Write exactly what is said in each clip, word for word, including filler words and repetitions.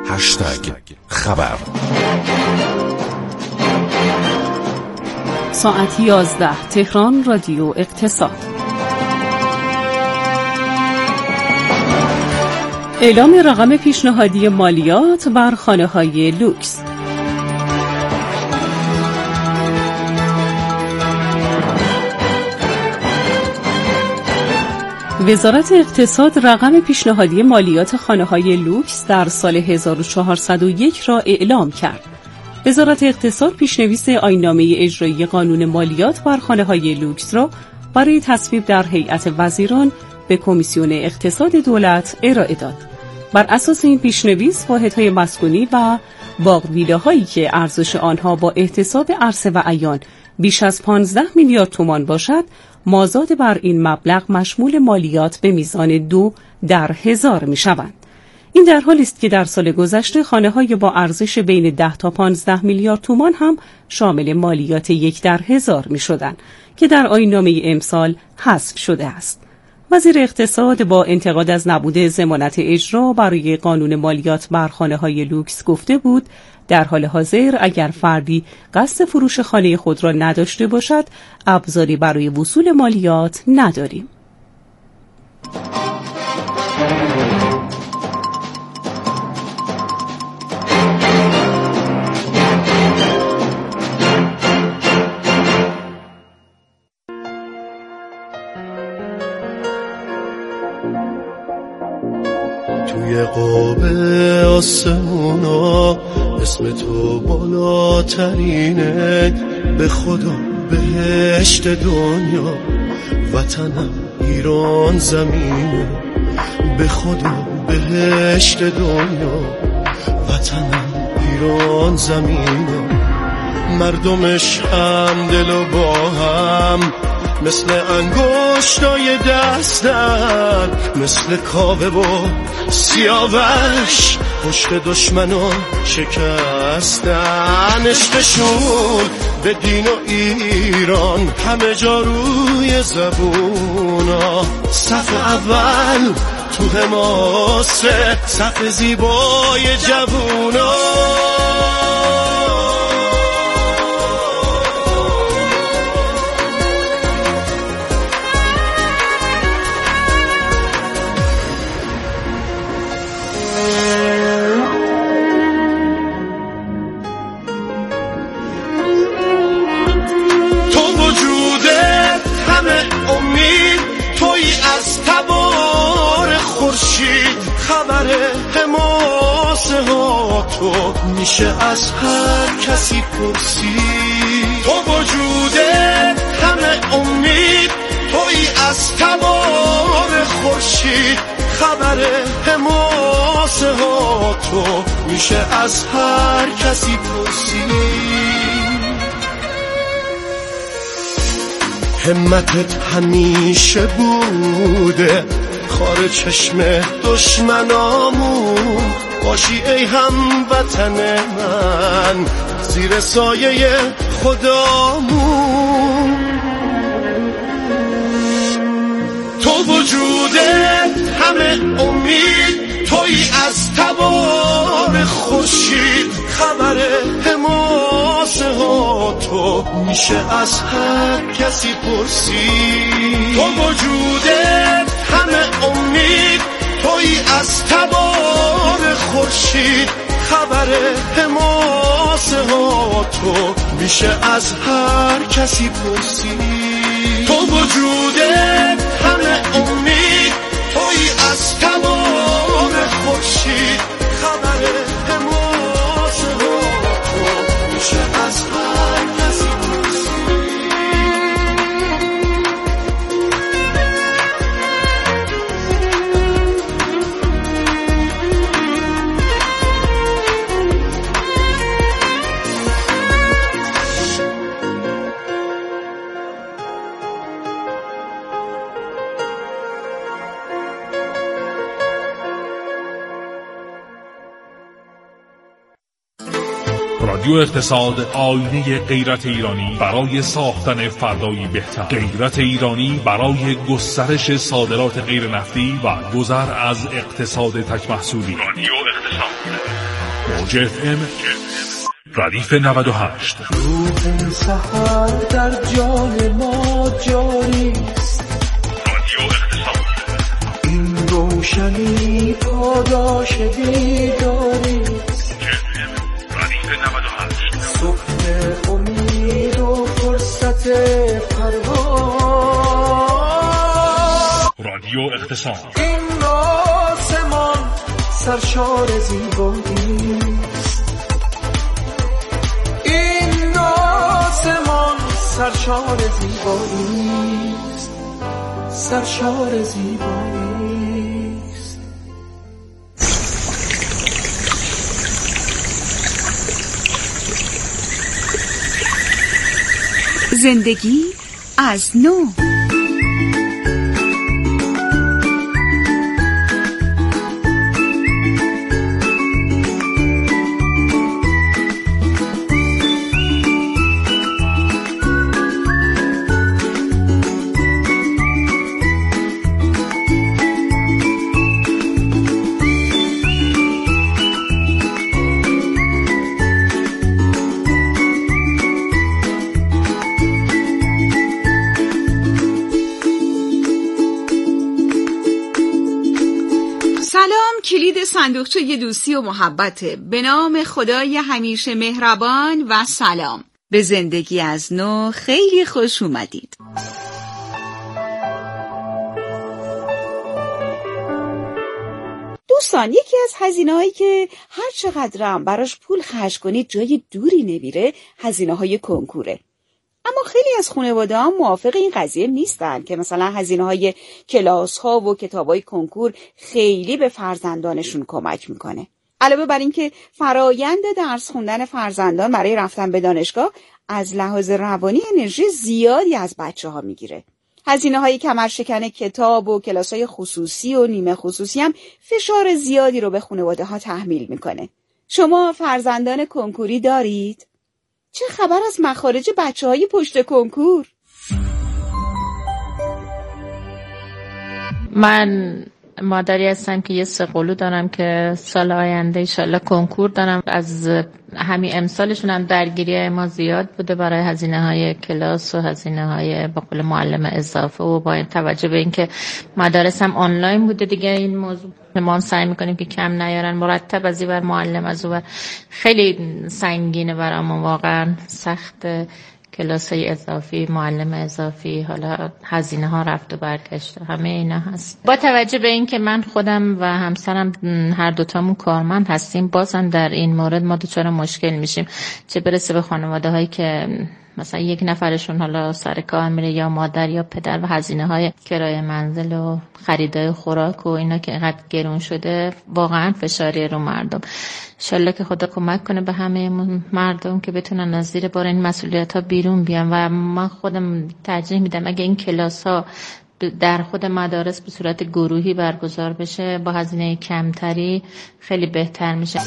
هشتگ خبر. ساعت یازده تهران، رادیو اقتصاد. اعلام رقم پیشنهادی مالیات بر خانه‌های لوکس. وزارت اقتصاد رقم پیشنهادی مالیات خانه‌های لوکس در سال هزار و چهارصد و یک را اعلام کرد. وزارت اقتصاد پیشنویس آیین‌نامه اجرایی قانون مالیات بر خانه‌های لوکس را برای تصویب در هیئت وزیران به کمیسیون اقتصاد دولت ارائه داد. بر اساس این پیشنویس، واحدهای مسکونی و باغ ویلاهایی که ارزش آنها با احتساب عرصه و عیان بیش از پانزده میلیارد تومان باشد، مازاد بر این مبلغ مشمول مالیات به میزان دو در هزار می شوند. این در حالی است که در سال گذشته خانه‌های با ارزش بین ده تا پانزده میلیارد تومان هم شامل مالیات یک در هزار می شدند که در آیین‌نامه امسال حذف شده است. وزیر اقتصاد با انتقاد از نبود ضمانت اجرا برای قانون مالیات بر خانه‌های لوکس گفته بود در حال حاضر اگر فردی قصد فروش خانه خود را نداشته باشد، ابزاری برای وصول مالیات نداریم. توی قاب آسمونا اسم تو بالاترینه، به خدا بهشت دنیا وطنم ایران زمینه، به خدا بهشت دنیا وطنم ایران زمینه، مردمش هم دل و با هم مثل انگشتای دستن، مثل کاوه و سیاوش پشت دشمنو شکستن، عشقشون به دین و ایران همه جا روی زبونا، صف اول تو حماسه، صف زیبای جوونا. خبر حماسه ها تو میشه از هر کسی پرسید، تو وجوده همه امید، توی از تبار خورشید، خبر حماسه ها تو میشه از هر کسی پرسید. همتت همیشه بوده خار چشم دشمنامون، باشی ای هموطن من زیر سایه خدامون، تو وجوده همه امید، توی از تبار خورشید، خبر حماسه ها تو میشه از هر کسی پرسید، تو وجوده همه امید، توی از تبار خورشید، خبر حماسه ها تو میشه از هر کسی پرسید، تو وجوده همه امید، توی از تبار خورشید، خبر حماسه ها تو میشه از هر کسی پرسید. رادیو اقتصاد، آینه غیرت ایرانی برای ساختن فردایی بهتر. غیرت ایرانی برای گسترش صادرات غیر نفتی و گذر از اقتصاد تک محصولی. رادیو اقتصاد. موج اف ام ردیف نود و هشت. روح سحر در جان ما جاریست، رادیو اقتصاد. این روشنی پاداش بیداریست، ردیف نود و هشت. صبح امید و فرصت پرواز، رادیو اقتصاد. این آسمان سرشار زیباییست، این آسمان سرشار زیباییست، سرشار زیباییست. زندگی از نو. کلید صندوقچه دوستی و محبته. به نام خدای همیشه مهربان و سلام. به زندگی از نو خیلی خوش اومدید. دوستان، یکی از هزینه‌هایی که هر چقدرم براش پول خرج کنید جای دوری نمیره هزینه‌های کنکوره. اما خیلی از خانواده‌ها موافق این قضیه نیستن که مثلا هزینه‌های کلاس‌ها و کتاب‌های کنکور خیلی به فرزندانشون کمک میکنه. علاوه بر این که فرایند درس خوندن فرزندان برای رفتن به دانشگاه از لحاظ روانی انرژی زیادی از بچه‌ها میگیره. هزینه‌های کمرشکن کتاب و کلاس‌های خصوصی و نیمه خصوصی هم فشار زیادی رو به خانواده‌ها تحمیل میکنه. شما فرزندان کنکوری دارید؟ چه خبر از مخارج بچه‌های پشت کنکور؟ من مادری هستم که یه سه قلو دارم که سال آینده انشالله کنکور دارم. از همین امسالشون هم درگیری ما زیاد بوده برای هزینه های کلاس و هزینه های به قول معلم اضافه و با توجه به اینکه مدارس هم آنلاین بوده دیگه این موضوع ما هم سعی میکنیم که کم نیارن. مرتب از این بر معلم از اون خیلی سنگینه برامون، واقعا سخت. کلاس های اضافی، معلم اضافی، حالا هزینه ها رفت و برگشت، همه اینا هست. با توجه به این که من خودم و همسرم هر دوتامون کارمند هستیم، بازم در این مورد ما دچار مشکل میشیم، چه برسه به خانواده هایی که مثلا یک نفرشون حالا سر کار میره یا مادر یا پدر و هزینه های کرایه منزل و خریدای خوراک و اینا که اینقدر گرون شده، واقعا فشاری رو مردم. انشالله که خدا کمک کنه به همه مردم که بتونن از زیر بار این مسئولیت ها بیرون بیان. و من خودم ترجیح میدم اگه این کلاس ها در خود مدارس به صورت گروهی برگزار بشه با هزینه کمتری خیلی بهتر میشه.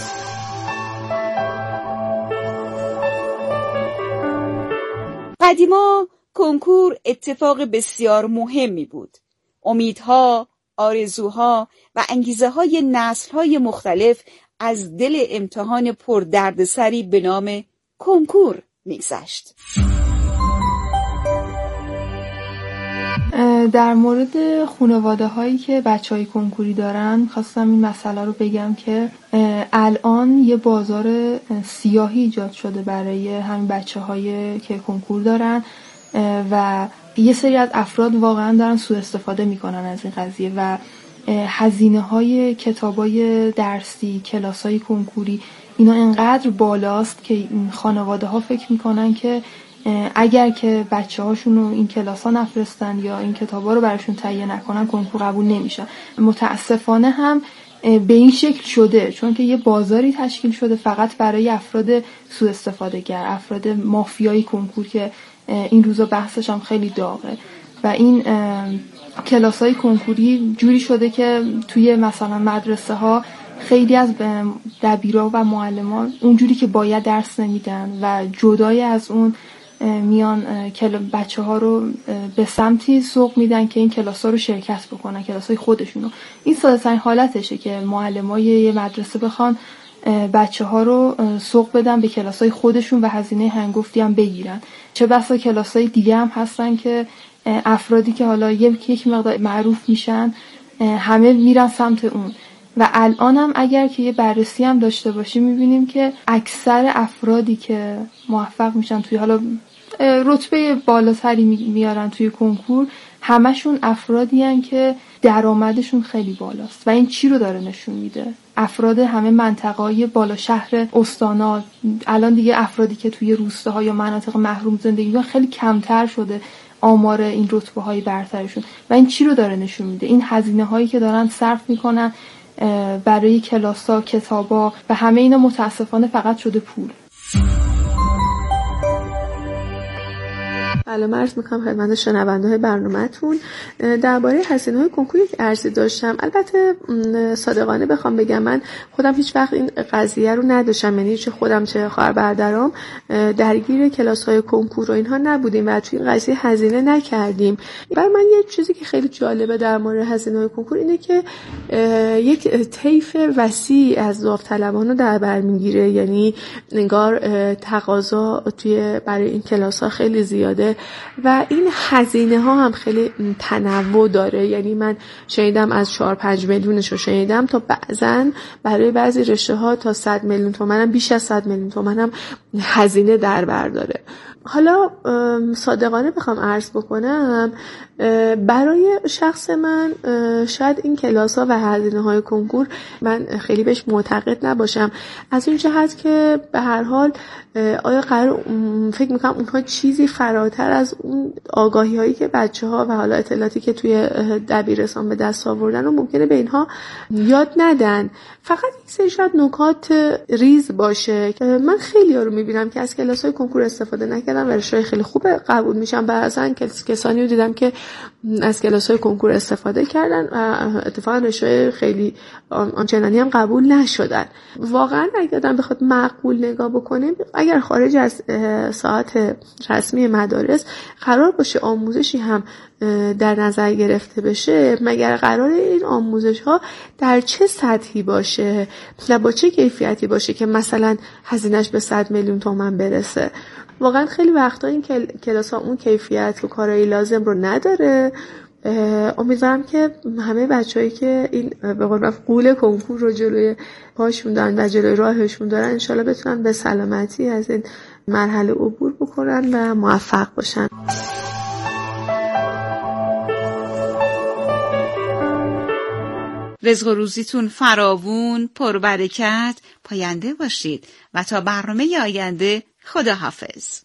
قدیما کنکور اتفاق بسیار مهمی بود. امیدها، آرزوها و انگیزه های نسل های مختلف از دل امتحان پر دردسری به نام کنکور میگذشت. در مورد خانواده هایی که بچه های کنکوری دارن خواستم این مسئله رو بگم که الان یه بازار سیاهی ایجاد شده برای همین بچه هایی که کنکور دارن و یه سری از افراد واقعا دارن سوء استفاده میکنن از این قضیه و هزینه های کتاب های درسی، کلاس های کنکوری اینا انقدر بالاست که خانواده ها فکر میکنن که اگر که بچه هاشون رو این کلاس ها نفرستن یا این کتاب ها رو براشون تهیه نکنن کنکور قبول نمیشن. متاسفانه هم به این شکل شده، چون که یه بازاری تشکیل شده فقط برای افراد سوء استفاده گر، افراد مافیای کنکور که این روزا بحثش هم خیلی داغه. و این کلاس های کنکوری جوری شده که توی مثلا مدرسه ها خیلی از دبیرا و معلمان اونجوری که باید درس نمیدن و جدای از اون میان بچه ها رو به سمتی سوق میدن که این کلاس ها رو شرکت بکنن، کلاس های خودشونو. این ساده ترین حالتشه که معلمای یه مدرسه بخوان بچه ها رو سوق بدن به کلاسای خودشون و هزینه هنگفتی هم بگیرن. چه بسا کلاسای دیگه هم هستن که افرادی که حالا یک یک مقدار معروف میشن همه میرن سمت اون. و الان هم اگر که یه بررسی هم داشته باشیم میبینیم که اکثر افرادی که موفق میشن توی حالا رتبه بالاتری میارن توی کنکور، همشون افرادی هن که درآمدشون خیلی بالاست. و این چی رو داره نشون میده؟ افراد همه منطقه‌های بالا شهر استانا، الان دیگه افرادی که توی روستاها یا مناطق محروم زندگی میکنن خیلی کمتر شده آمار این رتبه‌های برترشون. و این چی رو داره نشون میده؟ این هزینه‌هایی که دارن صرف میکنن برای کلاسا، کتابا و همه اینا متاسفانه فقط شده پول. سلام عرض میکنم خدمت شنونده های برنامه‌تون. درباره هزینه های کنکور یک عرضی داشتم. البته صادقانه بخوام بگم من خودم هیچ وقت این قضیه رو نداشتم، یعنی چه خودم چه خواهر برادرام درگیر کلاس های کنکور و اینها نبودیم و توی این قضیه هزینه نکردیم. برای من یه چیزی که خیلی جالبه در مورد هزینه های کنکور اینه که یک طیف وسیع از داوطلبان رو در بر میگیره، یعنی انگار تقاضا توی برای این کلاس ها خیلی زیاده و این هزینه ها هم خیلی تنوع داره. یعنی من شنیدم از چهار پنج میلیونش رو شنیدم تا بعضن برای بعضی رشته ها تا صد میلیون تومان هم، بیش از صد میلیون تومان هم هزینه در بر داره. حالا صادقانه بخوام عرض بکنم، برای شخص من شاید این کلاس ها و هزینه های کنکور من خیلی بهش معتقد نباشم، از اون جهت که به هر حال آیا قرار فکر میکنم اونها چیزی فراتر از اون آگاهی هایی که بچه ها و حالا اطلاعاتی که توی دبیرستان به دست آوردن و ممکنه به اینها یاد ندن، فقط این سری شاید نکات ریز باشه. من خیلی ها رو میبینم که از کلاس های کنکور استفاده نکردن و رشته خیلی خوب قبول میشن. بعضن کسانی رو دیدم که از کلاس های کنکور استفاده کردن و اتفاقا رشته خیلی آنچنانی هم قبول نشدن. واقعا اگه آدم بخواد معقول نگاه بکنه، اگر خارج از ساعت رسمی مدارس قرار باشه آموزشی هم در نظر گرفته بشه، مگر قرار این آموزش ها در چه سطحی باشه و با چه کیفیتی باشه که مثلا هزینه‌اش به صد میلیون تومان برسه؟ واقعا خیلی وقتا این کلاس ها اون کیفیت و کارایی لازم رو نداره. امیدوارم که همه بچه‌هایی که این به قول معروف قول کنکور رو جلوی پاشون دارن و جلوی راهشون دارن انشالله بتونن به سلامتی از این مرحله عبور بکنن و موفق باشن. رزق و روزیتون فراوون، پربرکت، پاینده باشید و تا برنامه آینده خداحافظ.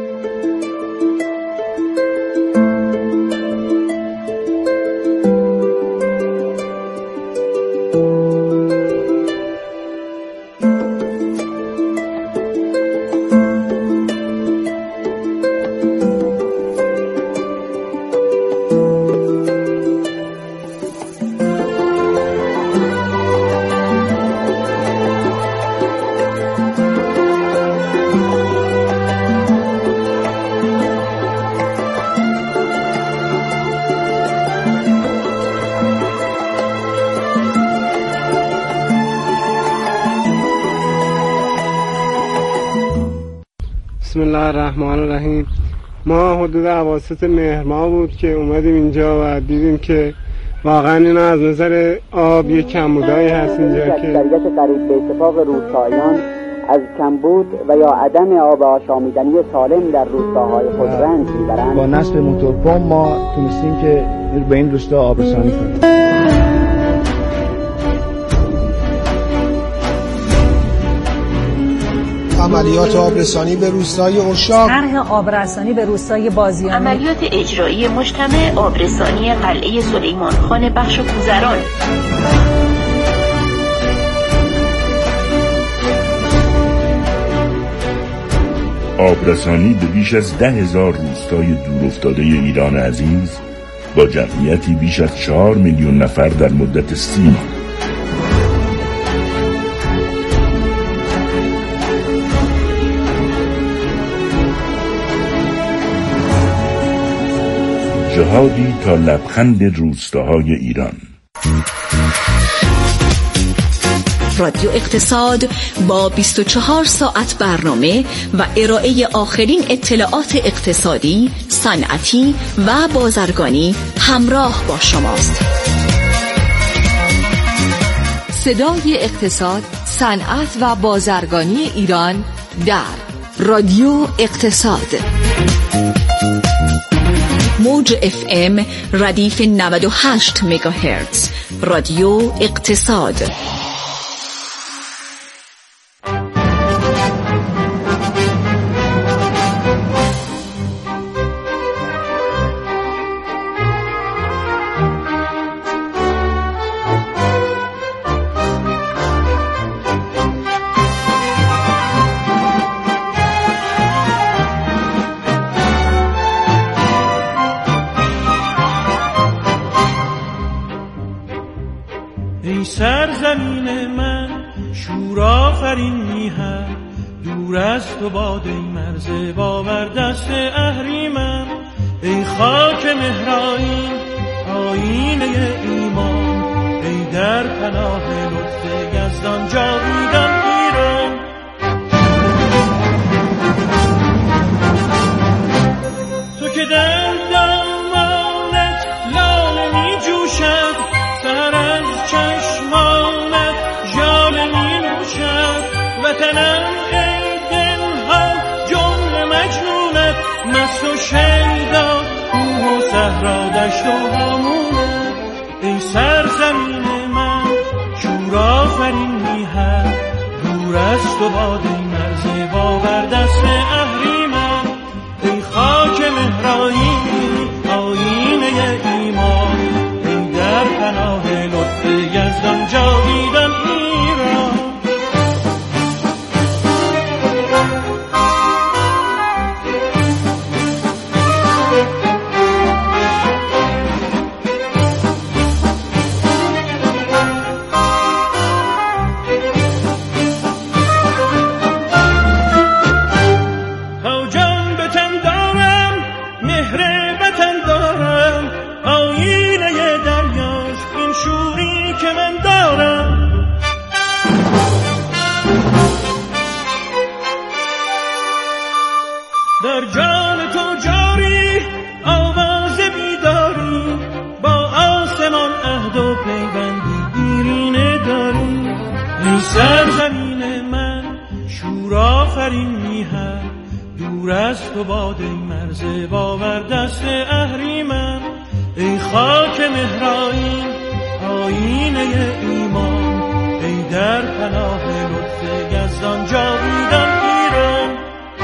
بسم الله الرحمن الرحیم. ما حدود اواسط مهر ماه بود که اومدیم اینجا و دیدیم که واقعا اینا از نظر آب یک کمبودایی هست اینجا که اکثریت قریب به اتفاق روستاییان از کمبود و یا عدم آب آشامیدنی سالم در روستاهای خود رنج میبرند. با نصب موتورپمپ ما تونستیم که به این روستا آبرسانی کنیم. عملیات آبرسانی به روستای اشاق، طرح آبرسانی به روستای بازیانی، عملیات اجرایی مجتمع آبرسانی قلعه سلیمان خان بخش کوزران. آبرسانی به بیش از ده هزار روستای دورافتاده ایران عزیز با جمعیتی بیش از چهار میلیون نفر در مدت سی ماه. جهادی تا لبخند روستاهای ایران. رادیو اقتصاد با بیست و چهار ساعت برنامه و ارائه آخرین اطلاعات اقتصادی، صنعتی و بازرگانی همراه با شماست. صدای اقتصاد، صنعت و بازرگانی ایران در رادیو اقتصاد. موج اف ام ردیف نود و هشت مگاهرتز. رادیو اقتصاد. سرزمین من شور آفرین میهن، دور از تو باد ای مرز باور دست اهریمن. ای خاک مهرائین آیینه ایمان، ای در پناه لطف یزدان جاویدان ایران. تو که در دامانت لاله می جوشد، سر از چشمانت ژاله می نوشد. وطنم ای دلها جمله مجنونت، مست و شیدا کوه و صحرا دشت و هامونت. ای سرزمین من شور آفرین میهن، دور از تو باد ای مرز باور دست اهریمن. ای خاک مهرائین آیینه ایمان، ای در پناه لطف یزدان جاویدان ایران. در جان تو جاری آواز بیداری، با آسمان عهد و پیوندی دیرینه داری. ای سرزمین من شور آفرین میهن، دور از تو باد ای مرز باور دست اهریمن. ای خاک مهرائین آیینه ایمان، ای در پناه لطف یزدان جاویدان ایران.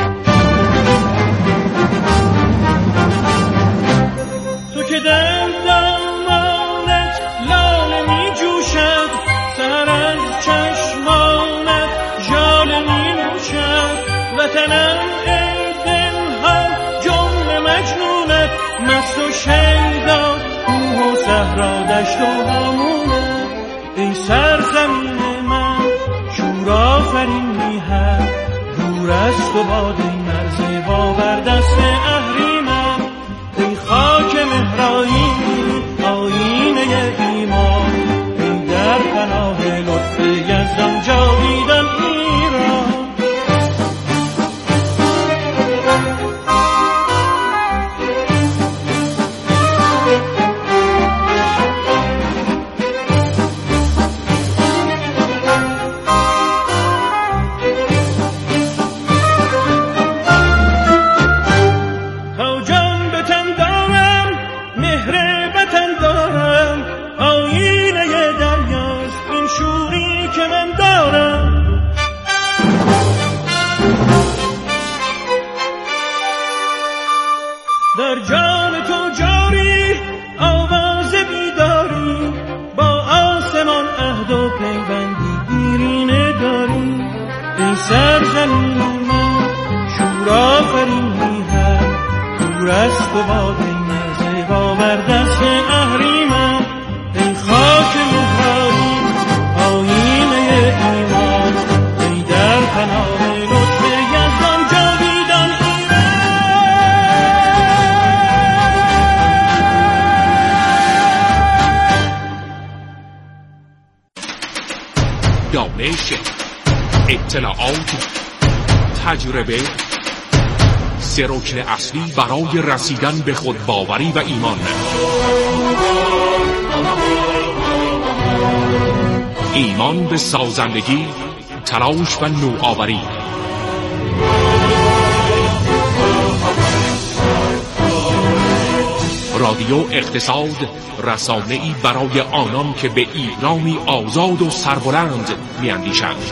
تو که در دامانت لاله می جوشد، سر از چشمانت ژاله می نوشد. وطنم ای دلها جمله مجنونت، مست و شیدا کوه و صحرا دشت و هامونت. ای سرزمین من شور آفرین میهن، دور از تو باد ای مرز باور دست اهریمن. ای خاک مهرائین آیینه ایمان، ای در پناه لطف یزدان جاویدان ایران. در جان تو جاری آواز بیداری، با آسمان عهد و پیوندی دیرینه داری. ای سرزمین من شور آفرین میهن، دور از تو باد ای مرز باور دست اهریمن. ای خاک مهرائین آیینه ایمان، ای در پناه لطف یزدان جاویدان ایران. دانه اطلاعات، تجربه، سه رکن اصلی برای رسیدن به خودباوری و ایمان. ایمان به سازندگی، تلاش و نوآوری. رادیو اقتصاد، رسانه‌ای برای آنان که به ایرانی آزاد و سربلند می‌اندیشند.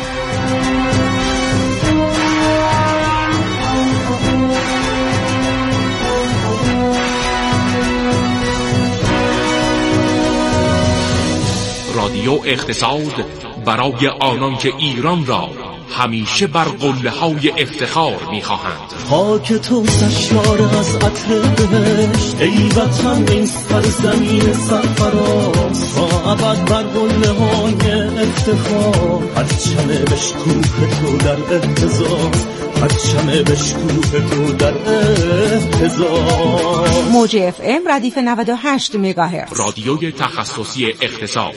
رادیو اقتصاد برای آنان که ایران را همیشه بر قله‌های افتخار می‌خواهند. خاک تو سشوار از عطر بهشت، ای وطن این سرزمین سرفراز، تا ابد بر قله‌های افتخار، پرچم بشکوه تو در اهتزاز، پرچم بشکوه تو در اهتزاز. موج اف ام ردیف نود و هشت مگاهرتز، رادیوی تخصصی اقتصاد.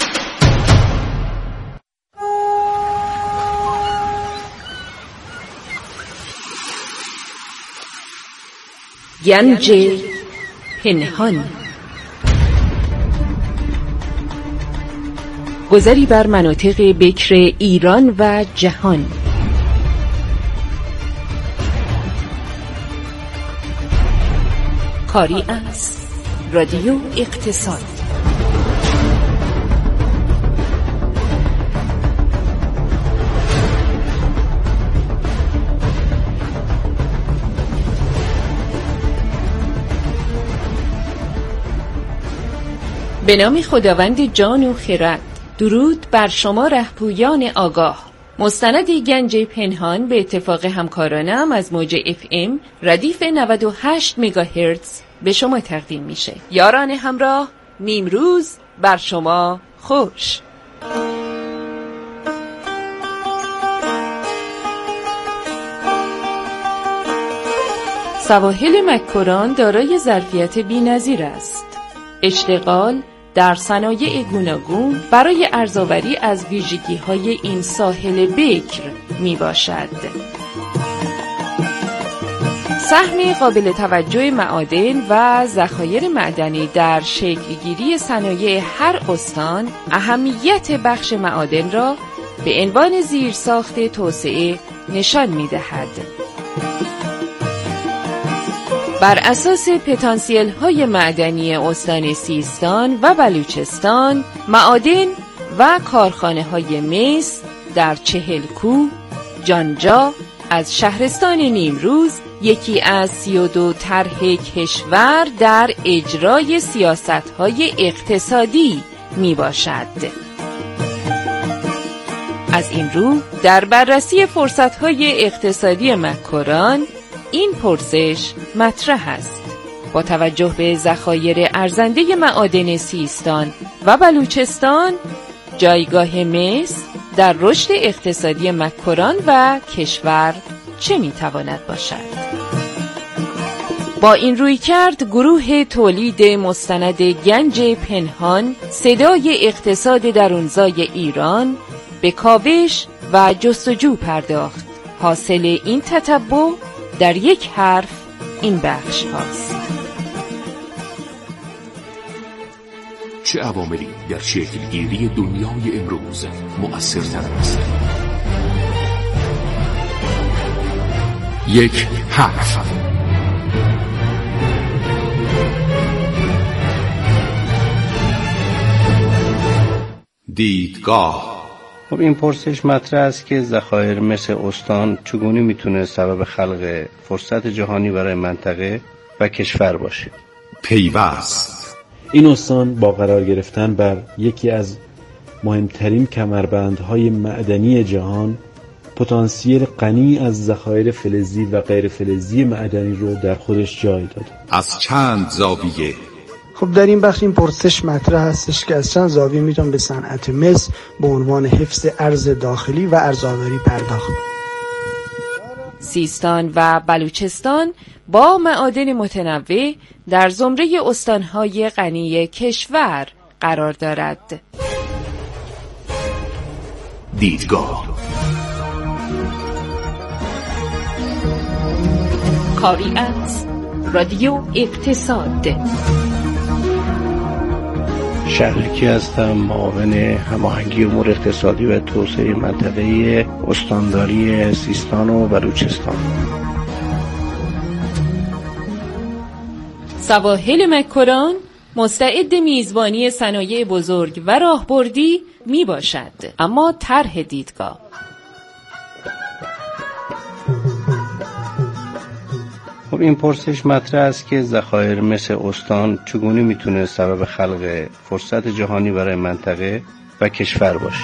گنج پنهان، گذری بر مناطق بکر ایران و جهان. کاری از رادیو اقتصاد. به نام خداوند جان و خرد. درود بر شما رهپویان آگاه. مستند گنج پنهان به اتفاق همکارانم از موج اف ام ردیف نود و هشت مگاهرتز به شما تقدیم میشه. یاران همراه، نیمروز بر شما خوش. سواحل مکران دارای ظرفیت بی‌نظیر است. اشتغال در صنایع گوناگون برای ارزآوری از ویژگی‌های این ساحل بکر می باشد. سهم قابل توجه معادن و ذخایر معدنی در شکلگیری صنایع هر استان اهمیت بخش معادن را به عنوان زیرساخت توسعه نشان می دهد. بر اساس پتانسیل های معدنی استان سیستان و بلوچستان، معادن و کارخانه های مس در چهلکوه، جانجا از شهرستان نیمروز یکی از سی و دو طرح کشور در اجرای سیاست های اقتصادی می باشد. از این رو در بررسی فرصت های اقتصادی مکران این پرسش مطرح است: با توجه به ذخایر ارزنده معادن سیستان و بلوچستان، جایگاه مس در رشد اقتصادی مکران و کشور چه میتواند باشد؟ با این رویکرد گروه تولید مستند گنج پنهان، صدای اقتصاد درونزای ایران، به کاوش و جستجو پرداخت. حاصل این تتبع در یک حرف این بخش هاست. چه عواملی در شکلگیری دنیای امروز مؤثرتر است؟ یک حرف. دیدگاه. خب این پرسش مطرح است که ذخایر مثل استان چگونه میتونه سبب خلق فرصت جهانی برای منطقه و کشور باشه؟ پیوست. این استان با قرار گرفتن بر یکی از مهمترین کمربندهای معدنی جهان، پتانسیل غنی از ذخایر فلزی و غیر فلزی معدنی رو در خودش جای داده. از چند زاویه. خب در این بخش این پرسش مطرح هستش که از چند زاویه میتون به صنعت مس به عنوان حفظ ارز داخلی و ارزآوری پرداخت. سیستان و بلوچستان با معادن متنوع در زمره استانهای غنی کشور قرار دارد. دیدگاه. کاری از رادیو اقتصاد. شهرکی هستم، معاون هماهنگی امور اقتصادی و توسعه منطقه استانداری سیستان و بلوچستان. سواحل مکران مستعد میزبانی صنایع بزرگ و راهبردی می باشد، اما طرح دیدگاه. خب این پرسش مطرح است که ذخایر مثل استان چگونه میتونه سبب خلق فرصت جهانی برای منطقه و کشور باشه.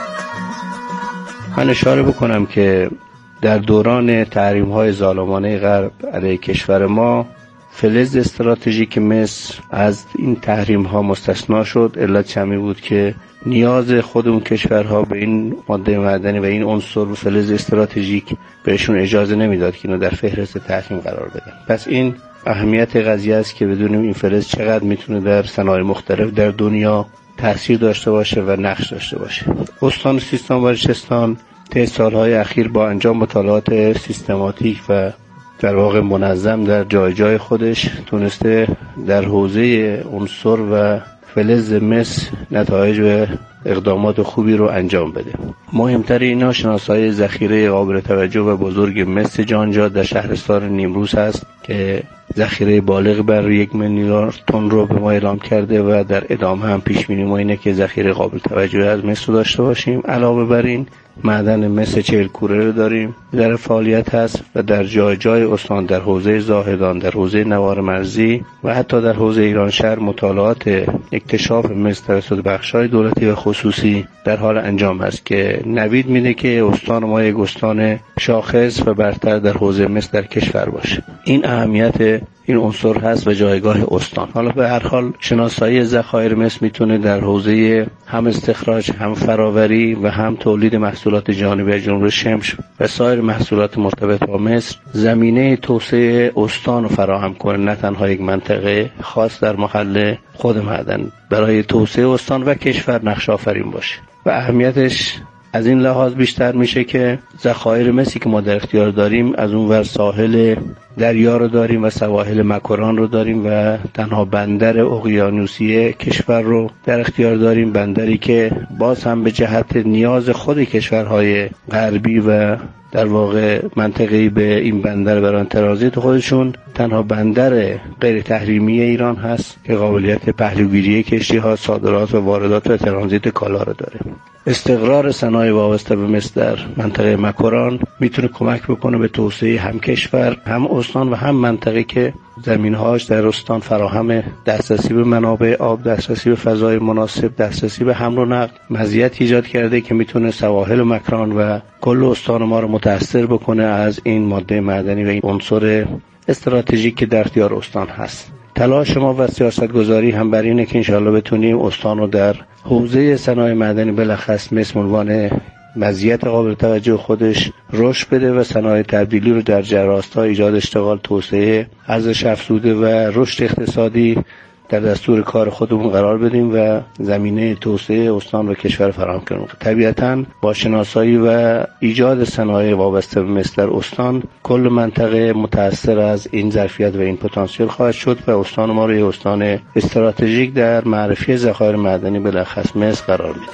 من اشاره بکنم که در دوران تحریم‌های ظالمانه غرب علیه کشور ما، فلز استراتژیک مصر از این تحریم‌ها مستثنا شد. علت چمی بود که نیاز خود اون کشورها به این ماده معدنی و این عنصر فلز استراتژیک بهشون اجازه نمیداد که اینو در فهرست تحریم قرار بدن. پس این اهمیت قضیه است که بدونیم این فلز چقدر میتونه در صنایع مختلف در دنیا تاثیر داشته باشه و نقش داشته باشه. استان سیستان و بلوچستان طی سالهای اخیر با انجام مطالعات سیستماتیک و در واقع منظم در جای جای خودش تونسته در حوزه عنصر و فلز مس نتایج و اقدامات خوبی رو انجام بده. مهمتر اینا شناسایی ذخیره قابل توجه و بزرگ مس جانجاد در شهرستان نیمروز هست که ذخیره بالغ بر یک میلیارد تن رو به ما اعلام کرده و در ادامه هم پیش بینی ما اینه که ذخیره قابل توجه از مس رو داشته باشیم. علاوه بر این معدن مس چهل کوره رو داریم در فعالیت هست و در جای جای استان، در حوزه زاهدان، در حوزه نوار مرزی و حتی در حوزه ایران شهر مطالعات اکتشاف مس توسط بخش‌های دولتی و خصوصی در حال انجام است که نوید میده که استان ما یک استان شاخص و برتر در حوزه مس در کشور باشه. این اهمیت این عنصر هست و جایگاه استان. حالا به هر حال شناسایی ذخایر مس میتونه در حوزه هم استخراج، هم فراوری و هم تولید محصولات جانبی از جمله شمش و سایر محصولات مرتبط با مصر زمینه توسعه استان رو فراهم کنه، نه تنها یک منطقه خاص در محل خود معدن، برای توسعه استان و کشور نقش آفرین باشه. و اهمیتش از این لحاظ بیشتر میشه که ذخایر مسی که ما در اختیار داریم، از اون ور ساحل دریا رو داریم و سواحل مکران رو داریم و تنها بندر اقیانوسیه کشور رو در اختیار داریم، بندری که باز هم به جهت نیاز خود کشورهای غربی و در واقع منطقه‌ای به این بندر برای ترانزیت خودشون تنها بندر غیر تحریمی ایران هست که قابلیت پهلوگیری کشتی‌ها، صادرات و واردات و ترانزیت کالا رو داره. استقرار صنایع وابسته به مس در منطقه مکران میتونه کمک بکنه به توسعه هم کشور، هم استان و هم منطقه که زمینهاش در استان فراهم، دسترسی به منابع آب، دسترسی به فضای مناسب، دسترسی به حمل و نقل مزیت ایجاد کرده که میتونه سواحل مکران و کل استان ما رو متأثر بکنه از این ماده معدنی و این عنصر استراتژیک که در اختیار استان هست. تلاش ما و سیاستگذاری هم بر اینه که انشاءالله بتونیم استان رو در حوزه صنایع معدنی بلخص مثل عنوان مزیت قابل توجه خودش رشد بده و صنایع تبدیلی رو در جراستا ایجاد اشتغال، توسعه، ارزش افزوده و رشد اقتصادی در دستور کار خودمون قرار بدیم و زمینه توسعه استان و کشور فراهم کنیم. طبیعتاً با شناسایی و ایجاد صنایع وابسته به مس در استان، کل منطقه متأثر از این ظرفیت و این پتانسیل خواهد شد و استان ما رو یک استان استراتژیک در معرفی ذخایر معدنی بلخص مس قرار میده.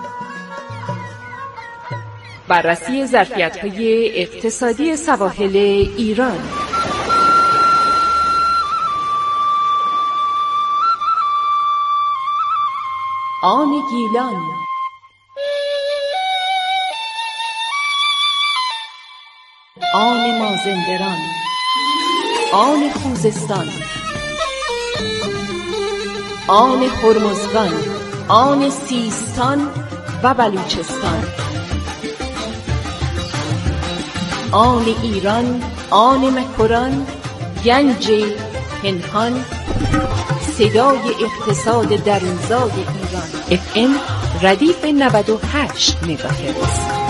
بررسی ظرفیت‌های اقتصادی سواحل ایران. آن گیلان، آن مازندران، آن خوزستان، آن هرمزگان، آن سیستان و بلوچستان، آن ایران، آن مکران، گنج پنهان، صدای اقتصاد درونزای ایران. اف ام ردیف نود و هشت مگاهرتز.